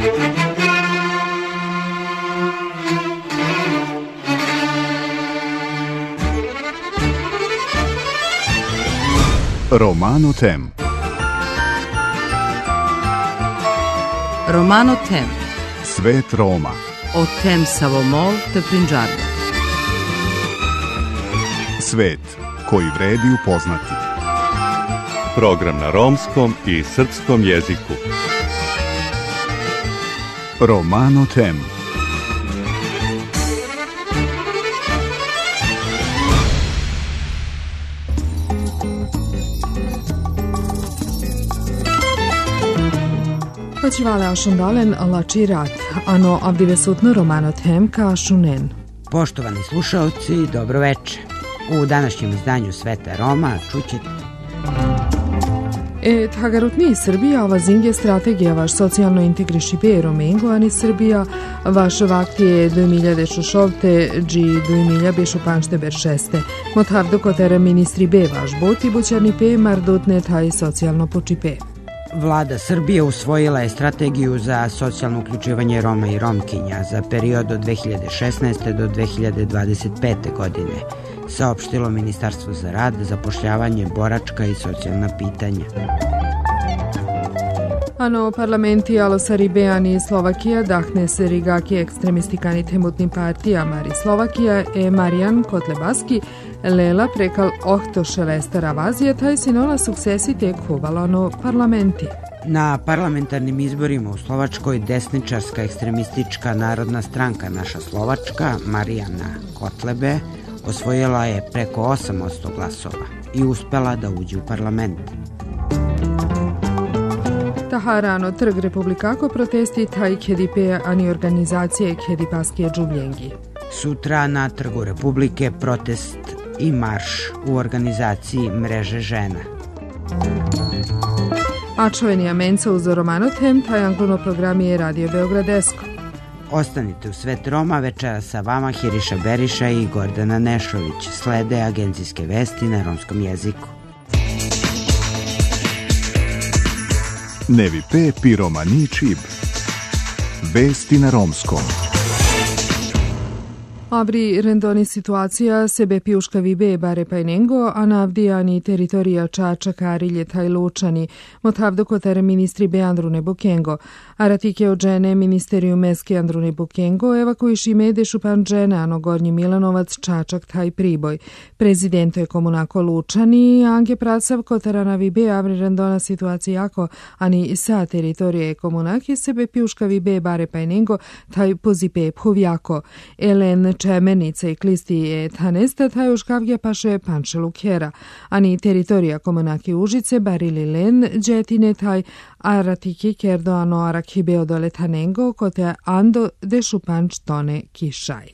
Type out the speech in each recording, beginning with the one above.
Romano Tem. Romano Tem. Svet Roma. O tem Savomol te Punjab. Svet koji vredi upoznati. Program na romskom i srpskom jeziku. Romano Tem. Počivale ašundalen lačirat, ano avdivesutno Romano Tem ka šunen. Poštovani slušalci, dobro veče. U današnjem izdanju Sveta Roma čućete Tagarutni Srbija, ova zinge strategija vaš socijalno integriši be Romengo, ani Srbija, vaš vaktije 2016 dži 2016 beršeste. Motavdo kotere ministri be vaš boti bućarni pe mardutne taj socijalno počipe. Vlada Srbije usvojila je strategiju za socijalno uključivanje Roma i Romkinja za period od 2016. do 2025. godine, saopštilo Ministarstvo za rad, zapošljavanje, boračka i socijalna pitanja. Ano parlamenti Alosaribeani i Slovakija dahne se rigaki ekstremistikani temutni partija Mari Slovakija e Marijan Kotlebaski lela prekal ohto šelestara vazije taj sinona suksesi tek huvalano parlamenti. Na parlamentarnim izborima u Slovačkoj desničarska ekstremistička narodna stranka Naša Slovačka Marijana Kotlebe osvojila je preko 8% glasova i uspela da uđe u parlament. Taharano trg republikako protesti taj KDP ani organizacije KDP-askije džubljengi. Sutra na Trgu Republike protest i marš u organizaciji Mreže žena. A čoveni amenca uz Romano Tem, taj anglono program je Radio Beogradesko. Ostanite u Svet Roma, večera sa vama Hiriša Beriša i Gordana Nešović. Slede agencijske vesti na romskom jeziku. Nevi pe piromani čib. Vesti na romskom. Avri rendoni situacija sebe piuška vibe bare pajnengo, a navdijani teritorija Čača, Karilje, taj Lučani, motavdo kotere ministri be Andrune Bukengo, a ratike od žene ministeriju meske Andrune Bukengo, evakuiši mede šupan žene, ano Gornji Milanovac, Čačak, taj Priboj. Prezidento je komunako Lučani, ange pracav kotera na vibe avri rendona situacija jako, ani sa teritorije komunaki sebe piuška vibe bare pajnengo, taj pozipe phuvjako. Elen Čemenica i klisti je tanesta, taj uškavge paše pančelu kjera, ani teritorija komunaki Užice, barili len, džetine taj, a ratiki kerdo ano arakhibe odole tanengo, kote ando de šupanč tone kišaj.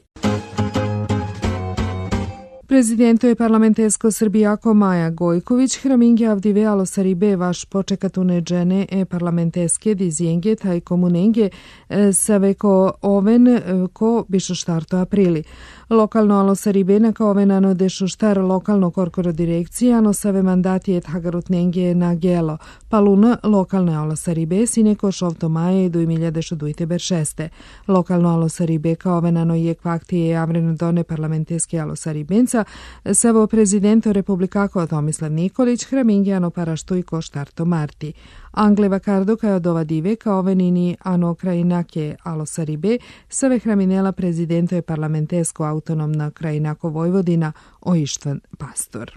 Prezidento je parlamentesko Srbijako Maja Gojković hraminge avdive Alosaribe vaš počekatune džene parlamenteske dizijenge taj komunenge saveko oven ko bišo štarto aprili. Lokalno Alosaribe naka ovenano dešu štar lokalno korkoro direkcija ano save mandati et hagarutnenge na gelo. Paluna lokalne Alosaribe sineko šovto maje 2026. Lokalno Alosaribe kao ovenano je kvaktije avreno done parlamenteske Alosaribenca savo prezidento republikako Tomislav Nikolić hramingijano paraštujko štarto marti. Angleva kardoka je od ova dive kao ovenini ano krajinake Alosaribe save hraminela prezidento je parlamentesko autonomna krajinako Vojvodina Oištvan Pastor.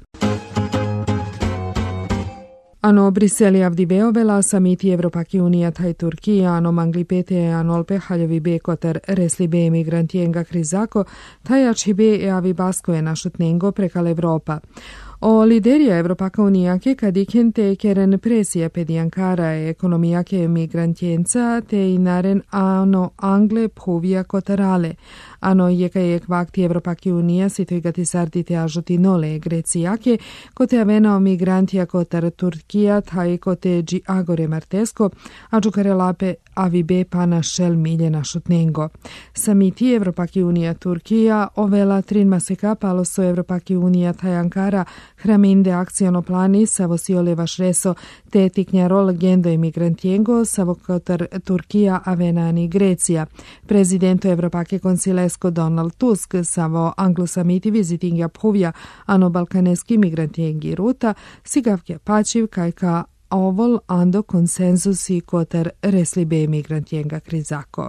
Ano Briseli avdiveo vela samiti Evropaki unija taj Turkija, ano manglipete anolpe haljovi be kotar resli be emigrantijenga krizako, taj ačibe e avi basko je našutnengo prekal Evropa. O liderija Evropaka unijake kadiken te keren presija pedijankara ekonomijake migrantjenca te i naren ano angle phuvija kotarale. Ano jekajek vakti Evropaki Unija sitoj gati sardite ažuti nole Grecijake, kote avena o migrantia kotar Turkia, taj kote gi agore martesko, a giocare lape avibe pana šel miljena šutnengo. Samiti Evropaki Unija Turkija ovela 3 maseka palo so Evropaki Unija taj Ankara hraminde akciono plani savo siole vašreso te tiknjarol gendo emigrantiengo savo kotar Turkija avenani Grecija. Prezidento Evropake Konsilesko Donald Tusk savo anglosamiti viziting Aphovja ano balkaneski migrantiengi ruta sigavke pačiv kajka ovol ando konsenzusi kotar reslibe emigrantienga krizako.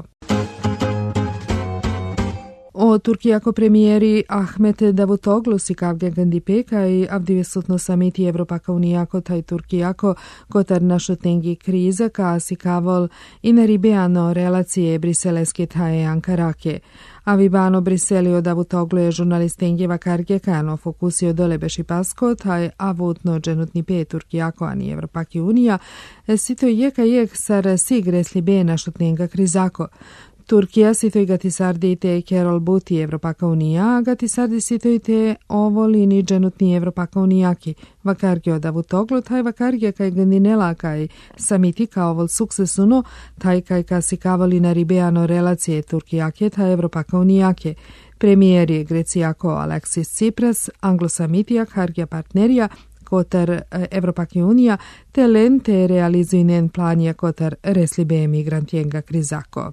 O Turkijako premijeri Ahmet Davutoglu sikavge gandipeka i avdivesutno samiti Evropaka Unijako taj Turkijako kotar našutnengi kriza ka sikavol i naribeano relacije briseleske taje Ankarake. Avibano Briselio Davutoglu je žurnalistengeva karge kano fokusio dole beši pasko taj avutno dženutni pe Turkijako ani Evropaki Unija sito jek sar sig reslibe našutnenga krizako. Turkija sitoj gati sardite Kerol Buti Evropaka Unija, a gati sardi sitoj te ovolini dženutni Evropaka Unijaki. Vakargio Davutoglu, taj vakargija kaj gandinela kaj samiti kao ovol suksesuno, taj kaj kasikavali na ribeano relacije Turkijake ta Evropaka Unijake. Premijer je Grecijako Alexis Tsipras, anglosamitijak hargija partnerija, kotar Evropaki Unija, te lente realizuinen planja kotar reslibe emigrantienga krizako.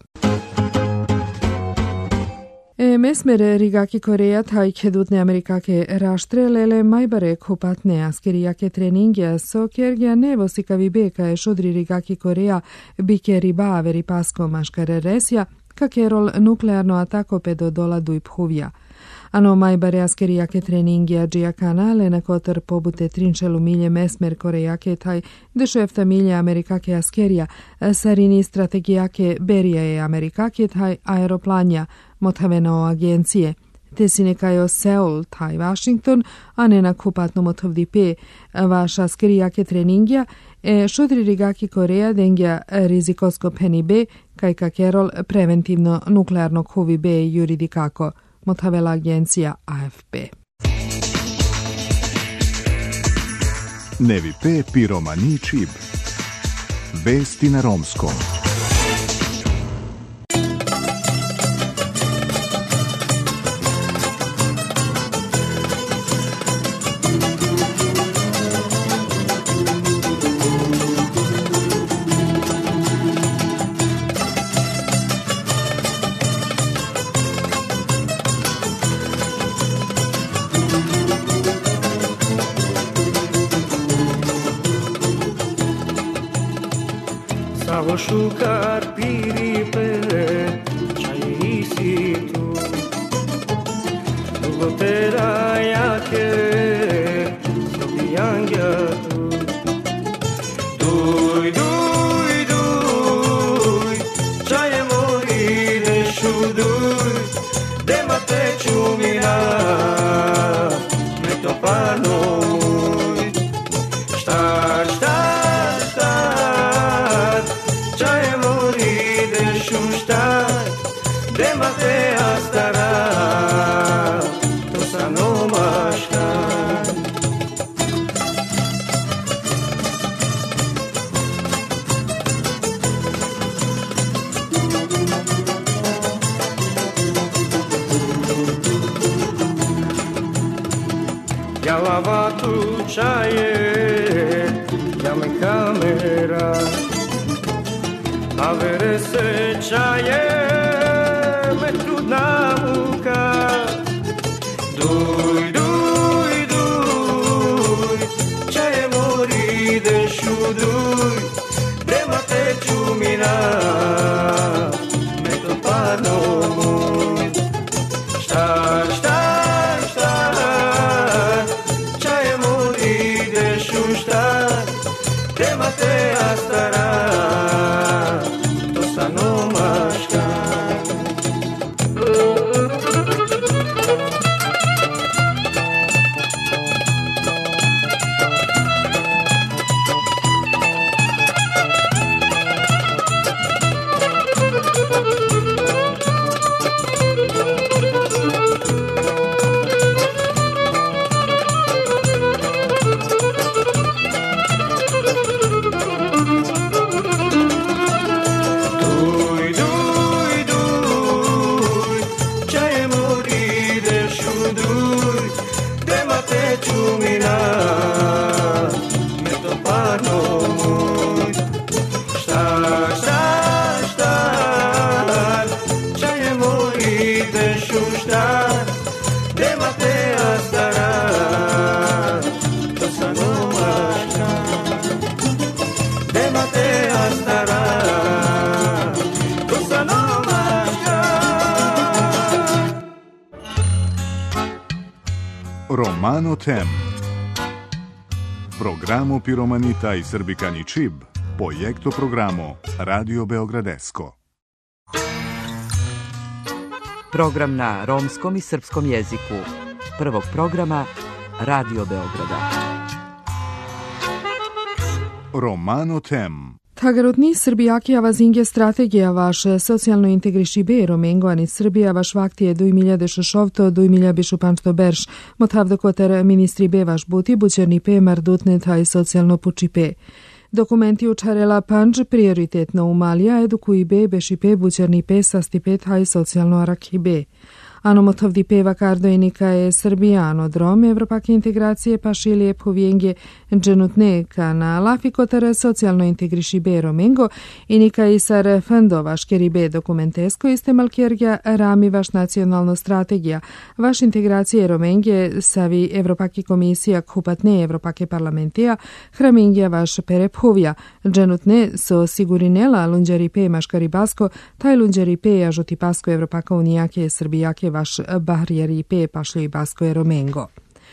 Mesmer rigaki Koreja taj kedutne Amerikake raštrelele majbare kupatne askerijake treningja so kergja nevo sikavi je šodri rigaki Koreja bike riba veri pasko maškare resja kakerol nuklearno atako pedo dola duj phuvja. Ano majbare askerijake treningja džija kanale na kotar pobute trinčelu milje mesmer Korejake taj dešefta milje Amerikake askerija sarini strategijake berija je Amerikake taj aeroplanja motaveno agencije. Te si nekajo Seul taj Washington, a ne na kupatno motovdi pe vaša askerijake treningja šodri rigaki Koreja dengja rizikosko peni be kaj kakerol preventivno nuklearno huvi be juridikako. Motavela agencija AFP. Nevi pe piromani čib. Vesti na romskom. Šukar piripe čaj si tu Dugotera jake Sobijangja tu Duj, duj, duj Čaje mori dešu duj Dema te čumina Me to pano muj Štar, štar, štar Čaje mori dešu štar Dema te astara To sa nomaška Jalavatu čaje Jame kamera Avere se čaje me trudna muka Duj, duj, duj Čaje mori dešu duj Prema te čumina Me to pano muj Štar, štar, štar Čaje mori dešu štar Prema te astara mašta, nema te astara, to samo mašta, nema te astara, to samo mašta. Romano Tem. Programo Piromanita i Srbikani Čib, projekto programo Radio Beogradesko. Program na romskom i srpskom jeziku. Prvog programa Radio Beograda. Romano Tem. Tagarutni Srbijakija vazinge strategija vaš socijalno integriši be romengoani Srbija vaš vaktije 2016 2025 berš motavdo koter ministri be vaš buti bućerni pe mardutne taj socijalno puči pe. Dokumenti učarela panđ prioritetno umalija edukuji be beši pe bućerni pe sasti pe taj socijalno arakhi be. Ano motovdi peva kardojnika je Srbijano drom Evropake integracije pa šilije povijenge dženutne kanala fikotare socijalno integriši be romengo i nika isar fando vaš keri be dokumentesko iste malkjergja rami vaš nacionalno strategija vaš integracije romenge savi Evropake komisija kupatne Evropake parlamentija hramingja vaš perephovja dženutne so sigurinela lunđari pe maškari basko taj lunđari pe ažuti pasko Evropaka unijake Srbijake vaš Bahrijari pe pašlji basko je romengo.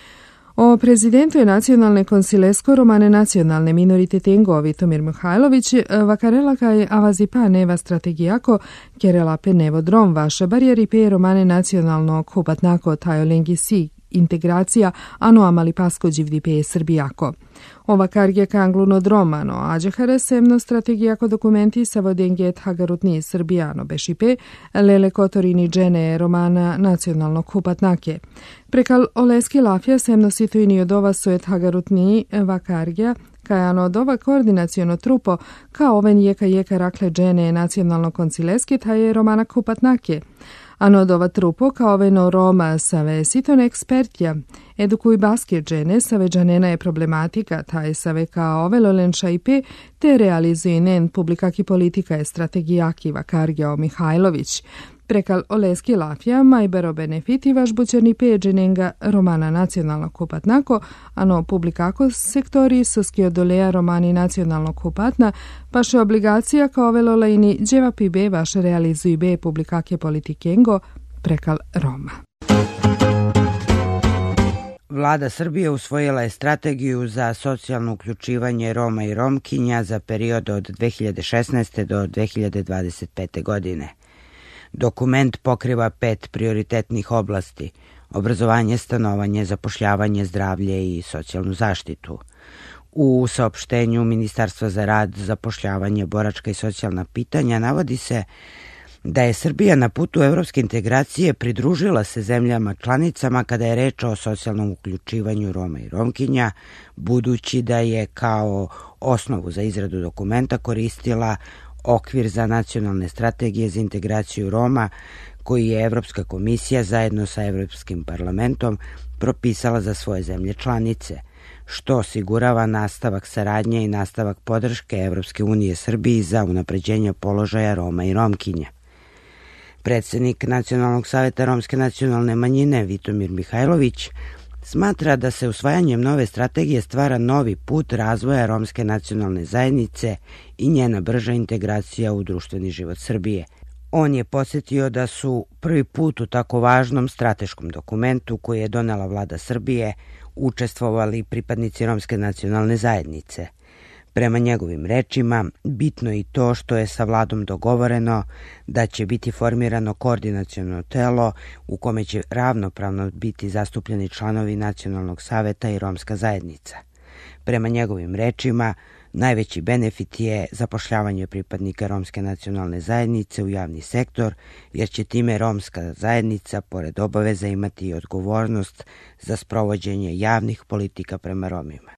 O prezidentu je nacionalne konsilesko romane nacionalne minoritetengo Vitomir Mihajlović vakarela kaj avazi pa neva strategijako kerela pe nevo drom vaše barijeri pe romane nacionalno kupatnako tajo lengi si integracija ano amali pasko dživdi pe Srbijako. Ova kargje kangluno dromano, ađehare semno strategijako dokumenti sa vodenget hagarutni Srbijano bešipe, lele kotorini džene romana nacionalno kupatnake. Prekal oleski lafja semno situini od ova sujet hagarutni vakargja, kajano od ova koordinacijono trupo, kao oven jeka rakle džene nacionalno koncileski, taje romana kupatnake. Ano od ova trupo kao veno Roma save siton ekspertja, edukuj baske džene save džanena je problematika, taj save kao ove lolenša i pe, te realizuje nen publikaki politika je strategijaki vakargja o Mihajlović. Prekal oleski lafja, majbero benefiti vaš bućerni pe dženenga romana nacionalno kupatnako, ano publikako sektori soski odoleja romani nacionalno kupatna, paše obligacija kao ove lolejni dževa pi be vaš realizuj be publikake politikengo, prekal Roma. Vlada Srbije usvojila je strategiju za socijalno uključivanje Roma i Romkinja za period od 2016. do 2025. godine. Dokument pokriva 5 prioritetnih oblasti: obrazovanje, stanovanje, zapošljavanje, zdravlje i socijalnu zaštitu. U saopštenju Ministarstva za rad, zapošljavanje, boračka i socijalna pitanja navodi se da je Srbija na putu evropske integracije pridružila se zemljama članicama kada je reč o socijalnom uključivanju Roma i Romkinja, budući da je kao osnovu za izradu dokumenta koristila okvir za nacionalne strategije za integraciju Roma koji je Evropska komisija zajedno sa Evropskim parlamentom propisala za svoje zemlje članice, što osigurava nastavak saradnje i nastavak podrške Evropske unije Srbiji za unapređenje položaja Roma i Romkinja. Predsednik Nacionalnog saveta romske nacionalne manjine Vitomir Mihajlović smatra da se usvajanjem nove strategije stvara novi put razvoja romske nacionalne zajednice i njena brža integracija u društveni život Srbije. On je podsjetio da su prvi put u tako važnom strateškom dokumentu koji je donela vlada Srbije učestvovali pripadnici romske nacionalne zajednice. Prema njegovim rečima, bitno je i to što je sa vladom dogovoreno da će biti formirano koordinaciono telo u kome će ravnopravno biti zastupljeni članovi Nacionalnog saveta i romska zajednica. Prema njegovim rečima, najveći benefit je zapošljavanje pripadnika romske nacionalne zajednice u javni sektor, jer će time romska zajednica, pored obaveza, imati i odgovornost za sprovođenje javnih politika prema Romima.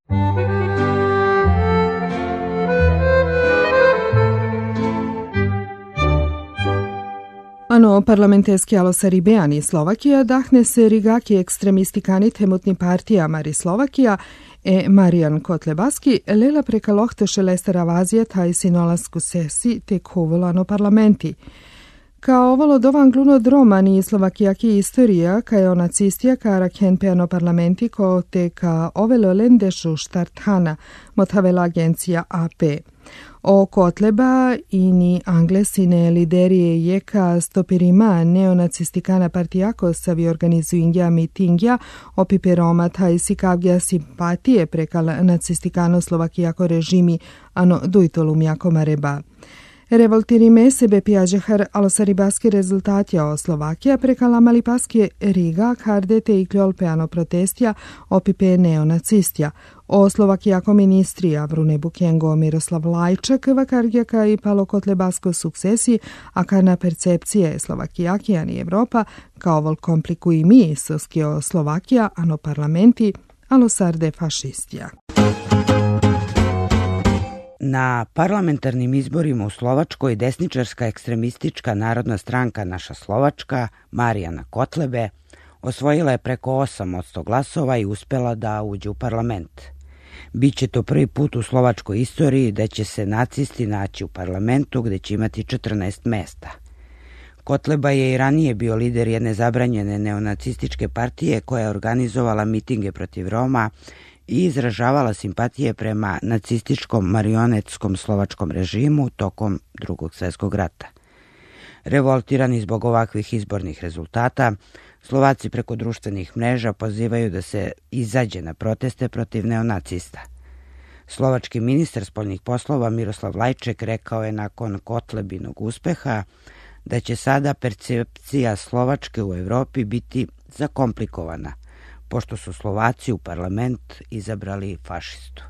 Ano parlamenteski alosari Beani Slovakija dahne se rigaki ekstremistikani temutni partija Mari Slovakija Marijan Kotlebaski lela preka lohte šelestera vazija taj sinolasku sesi te kovolano parlamenti. Kao volodovan glunodroman i Slovakijaki istorija, kaj o nacistija kara kenpeano parlamenti ko te ka ovelo lendešu štarthana, mothavela agencija AP. O kotleba i ni anglesine liderije jeka stopirima neonacistikana partijako savi organizuingja mitingja opipe Roma taj sikavgja simpatije prekal nacistikano Slovakijako režimi ano dujtolum jako mareba. Revoltirime sebe pijađehar alosaribaski rezultatja o Slovakija prekala malipaske Riga kardete i kljolpeano protestja opipe neonacistja. O Slovakijako ministrija Vrune Bukengo Miroslav Lajčak vakargjaka i palo kotlebasko sukcesi, a karna percepcije Slovakijakijan i Evropa kao vol kompliku i mi soskio Slovakija ano parlamenti alosarde fašistija. Na parlamentarnim izborima u Slovačkoj desničarska ekstremistička narodna stranka Naša Slovačka, Marijana Kotlebe, osvojila je preko 8% glasova i uspela da uđe u parlament. Biće to prvi put u slovačkoj istoriji da će se nacisti naći u parlamentu gde će imati 14 mesta. Kotleba je i ranije bio lider jedne zabranjene neonacističke partije koja je organizovala mitinge protiv Roma i izražavala simpatije prema nacističkom marionetskom slovačkom režimu tokom Drugog svjetskog rata. Revoltirani zbog ovakvih izbornih rezultata, Slovaci preko društvenih mreža pozivaju da se izađe na proteste protiv neonacista. Slovački ministar spoljnih poslova Miroslav Lajček rekao je nakon Kotlebinog uspeha da će sada percepcija Slovačke u Evropi biti zakomplikovana, pošto su Slovaci u parlament izabrali fašistu.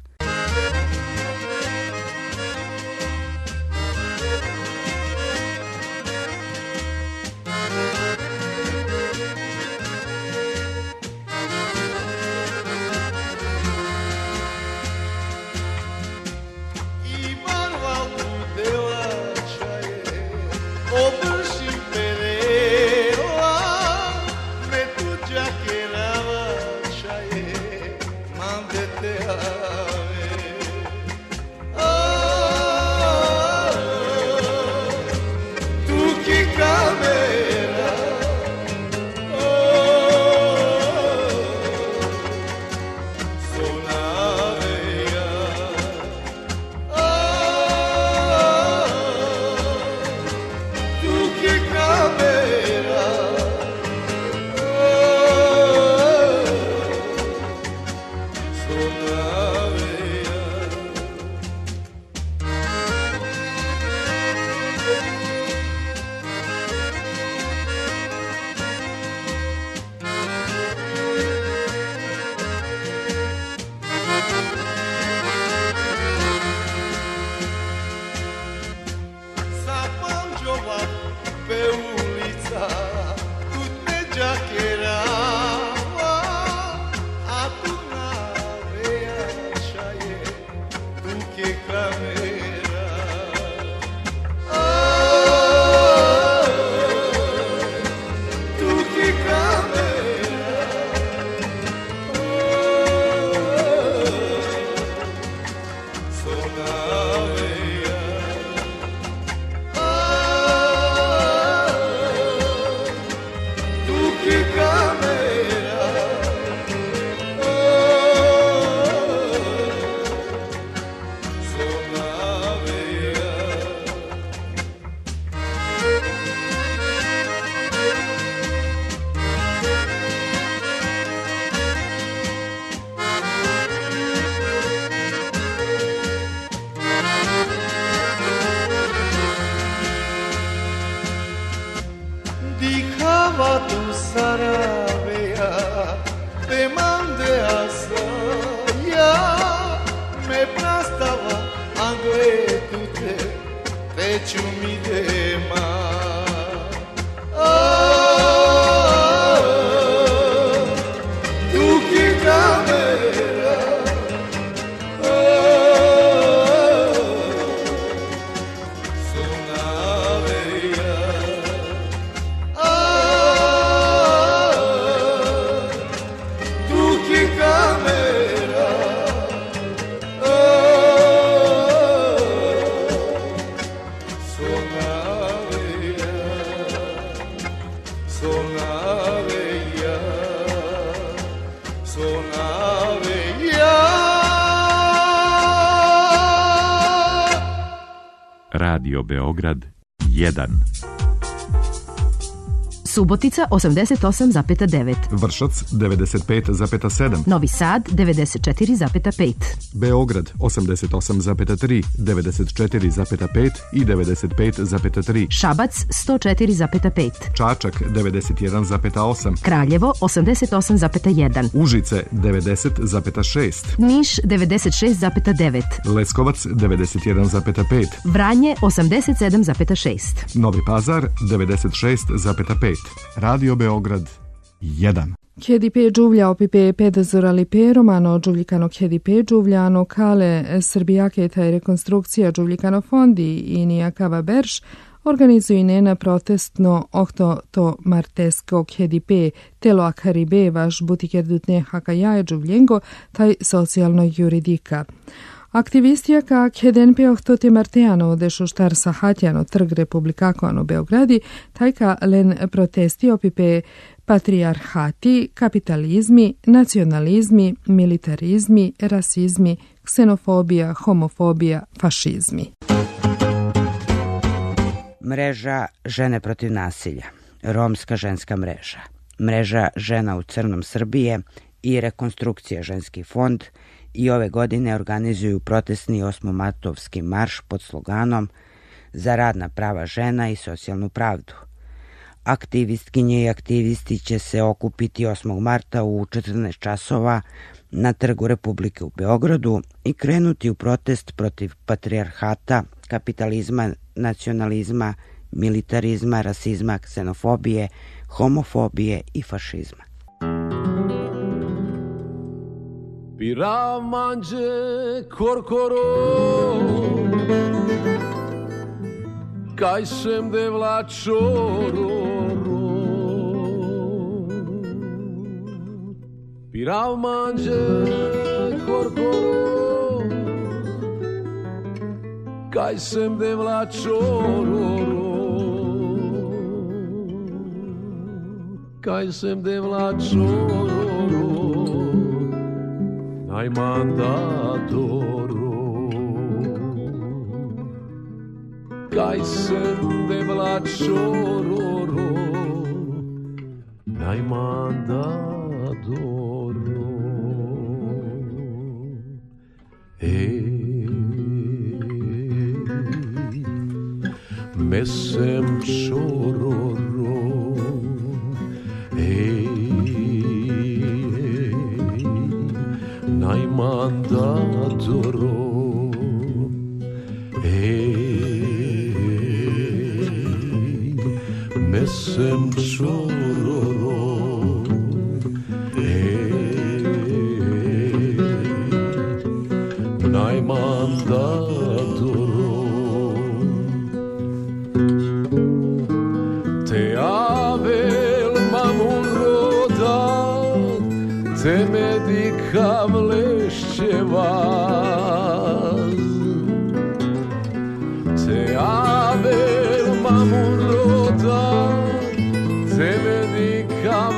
Tu Radio Beograd 1. Subotica 88,9. Vršac 95,7. Novi Sad 94,5. Beograd 88,3, 94,5 i 95,3. Šabac 104,5. Čačak 91,8. Kraljevo 88,1. Užice 90,6. Niš 96,9. Leskovac 91,5. Vranje 87,6. Novi Pazar 96,5. Radio Beograd 1. KDP Giuvlia opipe pedazorali pe romano Giuvlicano KDP Giuliano Kale Srbijake taj rekonstrukcija Giuvlicano fondi i Nijakava Berš organizuju nena protestno ohto to martesko KDP telo akaribe vaš butiker dutne hakajaje Giuvliengo taj socijalno juridika. Aktivistijaka KDNP ohtote marteano dešo štar sahatjano trg republikakano Beogradi, tajka len protesti opipe patrijarhati, kapitalizmi, nacionalizmi, militarizmi, rasizmi, ksenofobija, homofobija, fašizmi. Mreža Žene protiv nasilja, Romska ženska mreža, Mreža žena u crnom Srbije i Rekonstrukcija ženski fond i ove godine organizuju protestni osmomartovski marš pod sloganom Za radna prava žena i socijalnu pravdu. Aktivistkinje i aktivisti će se okupiti 8. marta u 14 časova na Trgu Republike u Beogradu i krenuti u protest protiv patrijarhata, kapitalizma, nacionalizma, militarizma, rasizma, ksenofobije, homofobije i fašizma. Piramanje korkoro Kajsem de vlačororo Piramanje korkoro Kajsem de vlačororo Kajsem de vlačororo Ai mandatoro Kajsem de vlačororo Ai mandatoro Mesem chororo Nai mandatoro Mesem chororo Nai mandatoro Te avel mamun rodat Te medicam lešćevaz Te avel mamun rodat Te medicam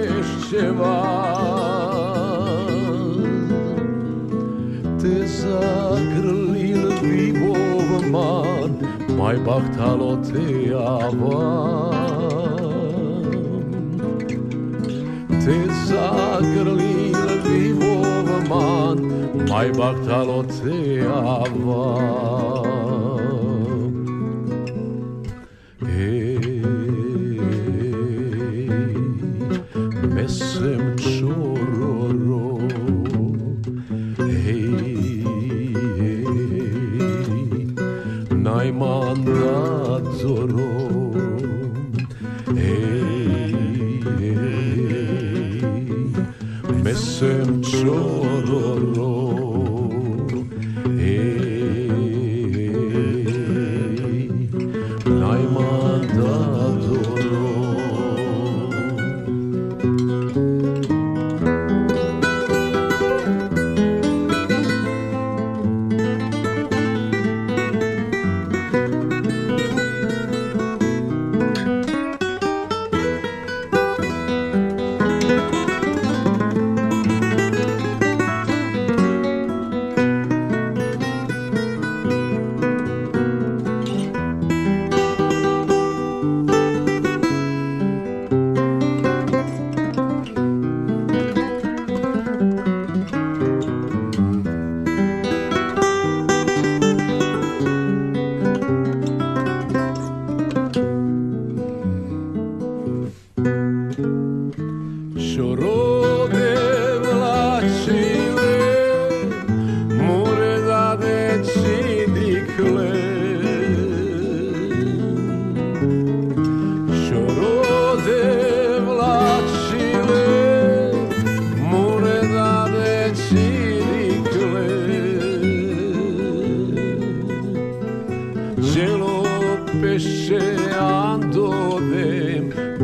lešćevaz Te zagrlil divov man Mai bahtalo te avan Te zagrlil divov man Mai bahtalo te avan Mesem chororo Nai mandatoro Mesem chororo Nai mandatoro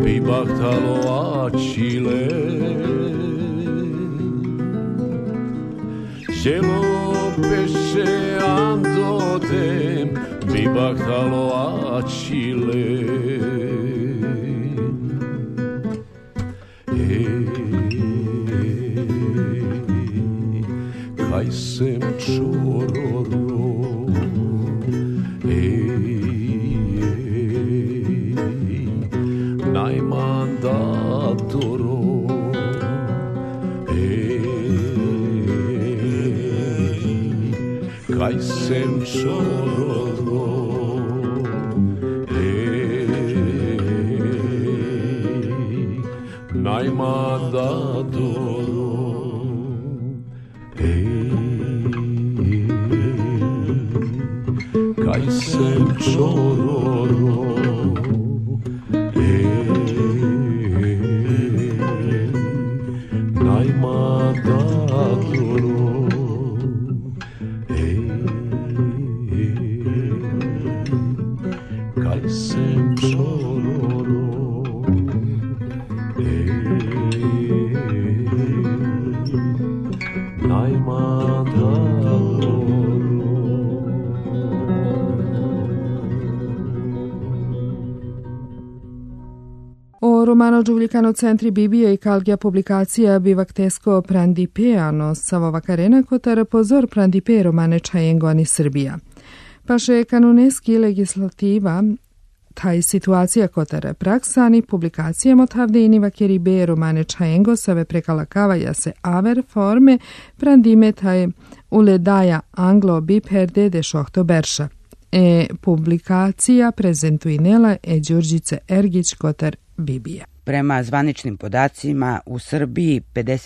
bi bahtalo acile Cielo pesce andodem bi bahtalo acile Kaj sem čororo Najmandatoro Kaj sem čororo Najmandatoro Kaj sem čororo Najmandatoro Kaj sem čororo O romano giulicano centri Bibia i calgia publicacija bivactesco prandipeano Savova Karena kotar pozor prandipe romane Čajengo ani Srbija. Paše kanuneski legislativa taj situacija kotar praksani publikacijama otavde vakeri be romane Čajengo save prekalakavaja se aver forme prandime taj uledaja anglo bi perde de šohto berša. Publikacija prezentuinela Đurđice Ergić kotar Bibija. Prema zvaničnim podacima, u Srbiji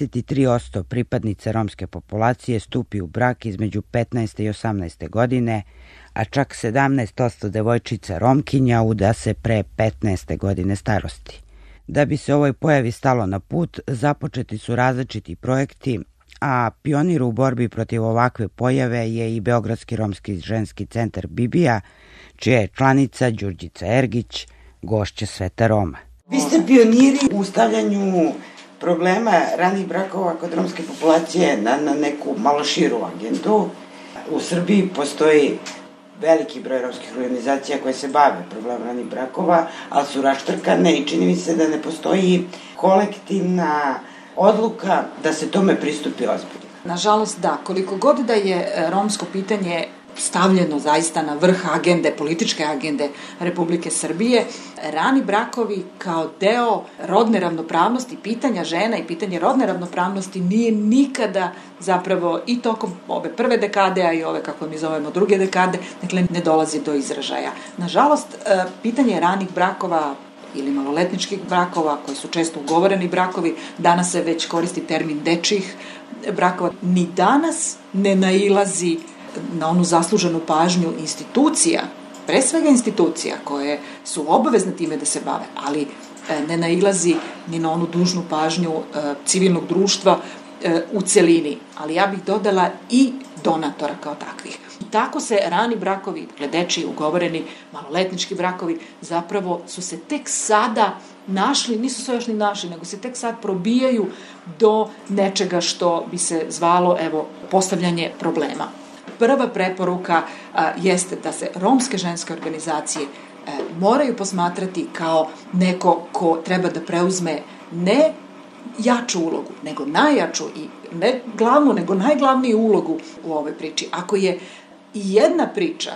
53% pripadnica romske populacije stupi u brak između 15. i 18. godine, a čak 17% devojčica Romkinja uda se pre 15. godine starosti. Da bi se ovoj pojavi stalo na put, započeti su različiti projekti, a pionir u borbi protiv ovakve pojave je i Beogradski romski ženski centar Bibija, čija je članica Đurđica Ergić, gošća Sveta Roma. Vi ste pioniri u stavljanju problema ranih brakova kod romske populacije na neku malo širu agendu. U Srbiji postoji veliki broj romskih organizacija koje se bave problemom ranih brakova, ali su raštrkane i čini mi se da ne postoji kolektivna odluka da se tome pristupi ozbiljno. Nažalost da, koliko god da je romsko pitanje stavljeno zaista na vrh agende, političke agende Republike Srbije, rani brakovi kao deo rodne ravnopravnosti, pitanja žena i pitanje rodne ravnopravnosti nije nikada zapravo i tokom ove prve dekade, a i ove, kako mi zovemo, druge dekade, dakle ne dolazi do izražaja. Nažalost, pitanje ranih brakova ili maloletničkih brakova, koji su često ugovoreni brakovi, danas se već koristi termin dečjih brakova, ni danas ne nailazi na onu zasluženu pažnju institucija, pre svega institucija koje su obavezne time da se bave, ali ne nailazi ni na onu dužnu pažnju civilnog društva u celini. Ali ja bih dodala i donatora kao takvih. Tako se rani brakovi, dakle dečiji, ugovoreni, maloletnički brakovi, zapravo su se tek sada našli, nisu se još ni našli, nego se tek sad probijaju do nečega što bi se zvalo, postavljanje problema. Prva preporuka jeste da se romske ženske organizacije moraju posmatrati kao neko ko treba da preuzme ne jaču ulogu, nego najjaču i ne glavnu, nego najglavniju ulogu u ovoj priči. Ako je i jedna priča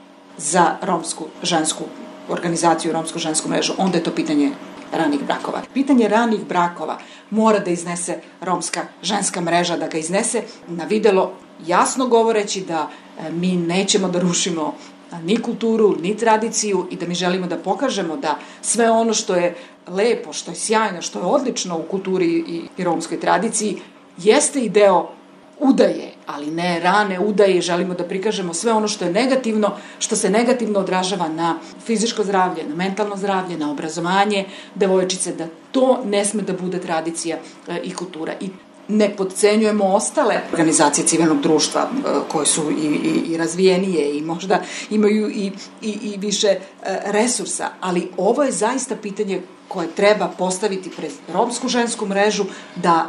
za romsku žensku organizaciju, romsku žensku mrežu, onda je to pitanje ranih brakova. Pitanje ranih brakova mora da iznese romska ženska mreža, da ga iznese na videlo, jasno govoreći da mi nećemo da rušimo ni kulturu, ni tradiciju i da mi želimo da pokažemo da sve ono što je lepo, što je sjajno, što je odlično u kulturi i romskoj tradiciji jeste i deo udaje, ali ne rane udaje. Želimo da prikažemo sve ono što je negativno, što se negativno odražava na fizičko zdravlje, na mentalno zdravlje, na obrazovanje devojčice, da to ne sme da bude tradicija i kultura. I ne podcenjujemo ostale organizacije civilnog društva koje su i razvijenije i možda imaju i više resursa, ali ovo je zaista pitanje koje treba postaviti pred romsku žensku mrežu, da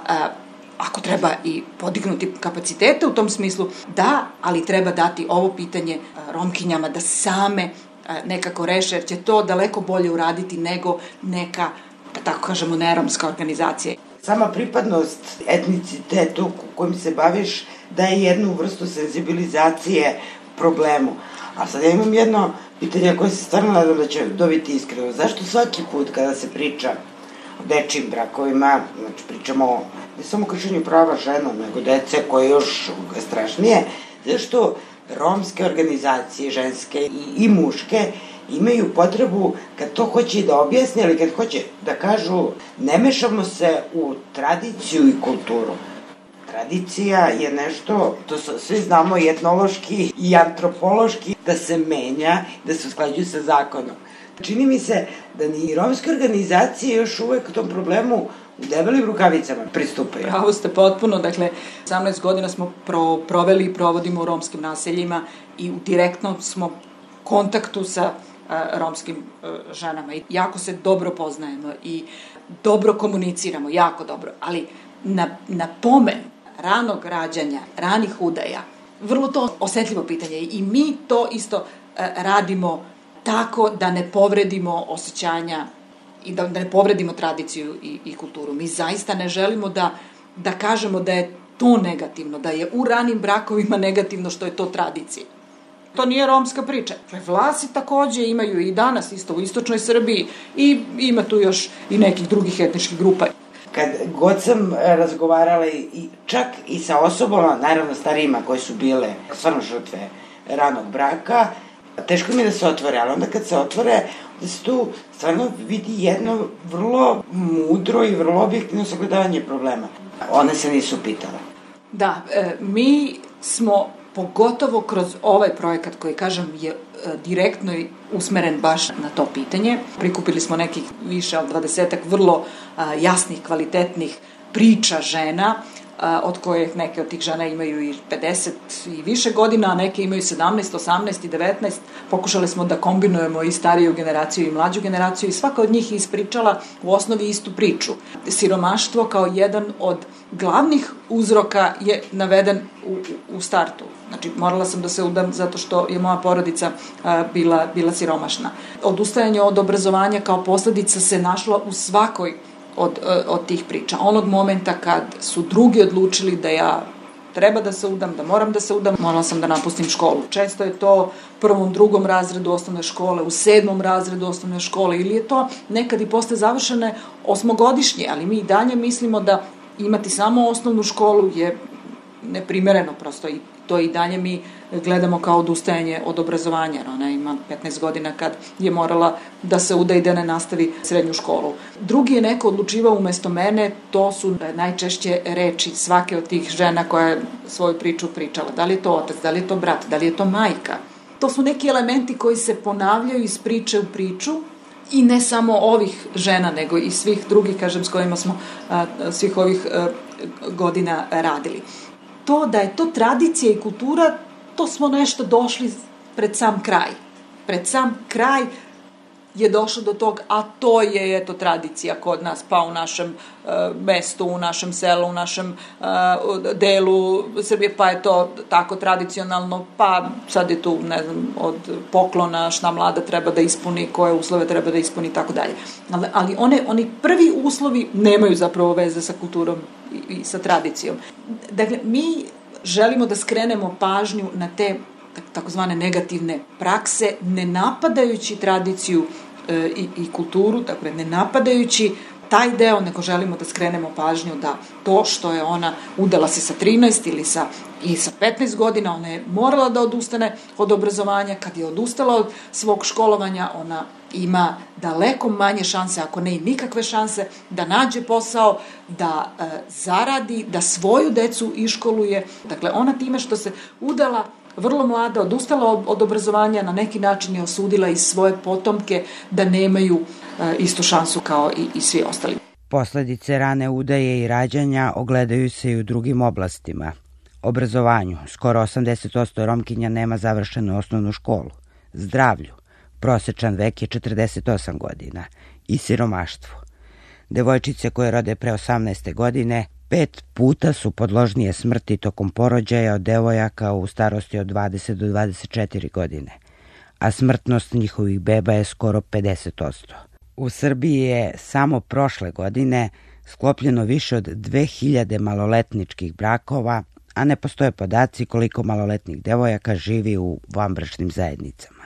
ako treba i podignuti kapacitete u tom smislu, da, ali treba dati ovo pitanje romkinjama da same nekako reše, jer će to daleko bolje uraditi nego neka, da tako kažemo, neromska organizacija. Sama pripadnost etnicitetu kojim se baviš daje jednu vrstu senzibilizacije problemu. A sad ja imam jedno pitanje koje se stvarno nadam da će dobiti iskreno. Zašto svaki put kada se priča o dečijim brakovima, znači pričamo ne samo o kršenju prava žena, nego dece koje je još strašnije, zašto romske organizacije, ženske i muške, imaju potrebu, kad to hoće i da objasne, ali kad hoće da kažu ne mešamo se u tradiciju i kulturu. Tradicija je nešto, to svi znamo i etnološki i antropološki, da se menja, da se usklađuju sa zakonom. Čini mi se da ni romske organizacije još uvek u tom problemu u debelim rukavicama pristupaju. Pravo ste potpuno, dakle, 18 godina smo proveli i provodimo u romskim naseljima i u direktnom smo kontaktu sa romskim ženama i jako se dobro poznajemo i dobro komuniciramo, jako dobro, ali na pomen ranog rađanja, ranih udaja, vrlo to osetljivo pitanje i mi to isto radimo tako da ne povredimo osjećanja i da ne povredimo tradiciju i kulturu. Mi zaista ne želimo da kažemo da je to negativno, da je u ranim brakovima negativno što je to tradicija. To nije romska priča. Vlasi takođe imaju i danas isto u istočnoj Srbiji i ima tu još i nekih drugih etničkih grupa. Kad god sam razgovarala i čak i sa osobama, naravno starijima koje su bile stvarno žrtve ranog braka, teško mi je da se otvore, ali onda kad se otvore, da se tu stvarno vidi jedno vrlo mudro i vrlo objektivno sagledavanje problema. One se nisu pitale. Da, mi smo pogotovo kroz ovaj projekat koji, kažem, je direktno usmeren baš na to pitanje. Prikupili smo nekih više od 20 vrlo jasnih, kvalitetnih priča žena, od kojih neke od tih žena imaju i 50 i više godina, a neke imaju 17, 18 i 19. Pokušali smo da kombinujemo i stariju generaciju i mlađu generaciju i svaka od njih je ispričala u osnovi istu priču. Siromaštvo kao jedan od glavnih uzroka je naveden u startu. Znači, morala sam da se udam zato što je moja porodica bila siromašna. Odustajanje od obrazovanja kao posledica se našlo u svakoj od tih priča. Onog momenta kad su drugi odlučili da ja treba da se udam, da moram da se udam, morala sam da napustim školu. Često je to u 1., 2. razredu osnovne škole, u 7. razredu osnovne škole ili je to nekad i posle završene 8-godišnje, ali mi i dalje mislimo da imati samo osnovnu školu je neprimereno prosto i to i dalje mi gledamo kao odustajanje od obrazovanja, jer ona ima 15 godina kad je morala da se uda i da ne nastavi srednju školu. Drugi je neko odlučivao umesto mene, to su najčešće reči svake od tih žena koja je svoju priču pričala. Da li je to otac, da li je to brat, da li je to majka. To su neki elementi koji se ponavljaju iz priče u priču i ne samo ovih žena, nego i svih drugih, kažem, s kojima smo svih ovih godina radili. To da je to tradicija i kultura, to smo nešto došli pred sam kraj. Pred sam kraj je došlo do tog, a to je eto tradicija kod nas, pa u našem mestu, u našem selu, u našem delu Srbije, pa je to tako tradicionalno, pa sad je tu, ne znam, od poklona šta mlada treba da ispuni, koje uslove treba da ispuni i tako dalje. Ali oni prvi uslovi nemaju zapravo veze sa kulturom i sa tradicijom. Dakle, mi želimo da skrenemo pažnju na te takozvane negativne prakse, ne napadajući tradiciju i kulturu, dakle ne napadajući taj deo, nego želimo da skrenemo pažnju da to što je ona udala se sa 13 ili sa 15 godina, ona je morala da odustane od obrazovanja. Kad je odustala od svog školovanja, ona ima daleko manje šanse, ako ne i nikakve šanse, da nađe posao, da zaradi, da svoju decu iškoluje. Dakle, ona time što se udala vrlo mlada, odustala od obrazovanja, na neki način je osudila i svoje potomke da nemaju istu šansu kao i svi ostali. Posledice rane udaje i rađanja ogledaju se i u drugim oblastima. Obrazovanju, skoro 80% Romkinja nema završenu osnovnu školu. Zdravlju, prosečan vek je 48 godina. I siromaštvu. Devojčice koje rode pre 18. godine 5 puta su podložnije smrti tokom porođaja od devojaka u starosti od 20 do 24 godine, a smrtnost njihovih beba je skoro 50%. U Srbiji je samo prošle godine sklopljeno više od 2000 maloletničkih brakova, a ne postoje podaci koliko maloletnih devojaka živi u vanbračnim zajednicama.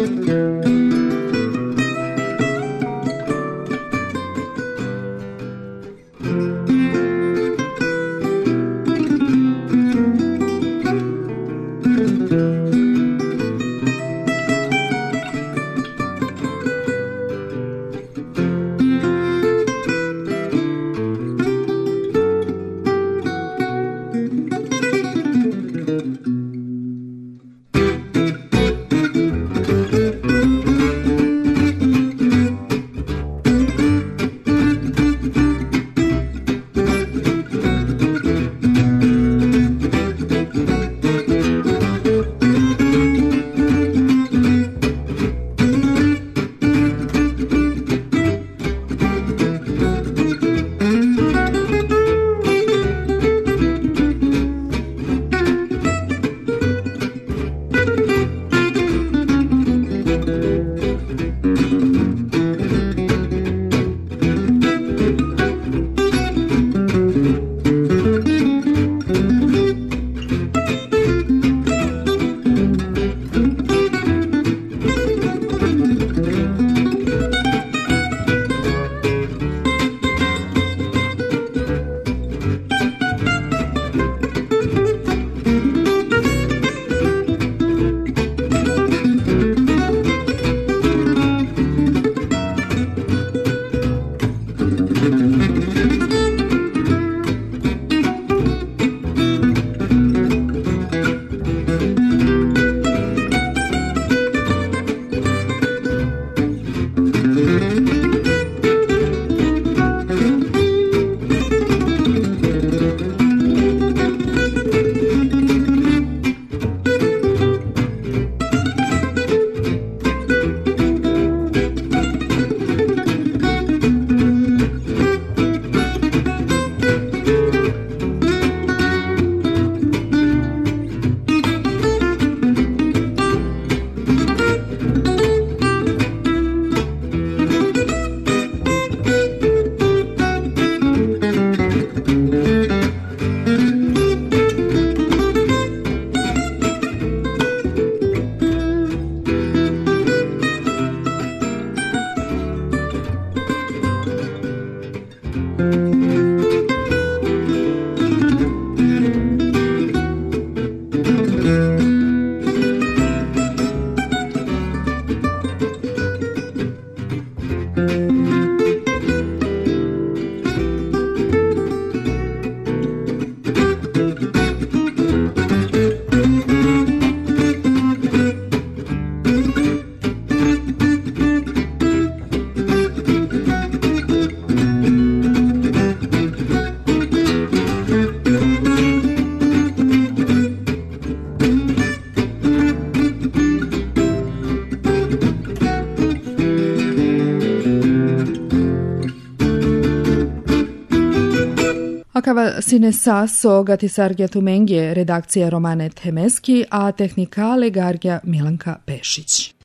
Acaba sine saso gatisargia tumengje redakcija Romane Temeski, a tehnikale Gargja Milanka Pešić.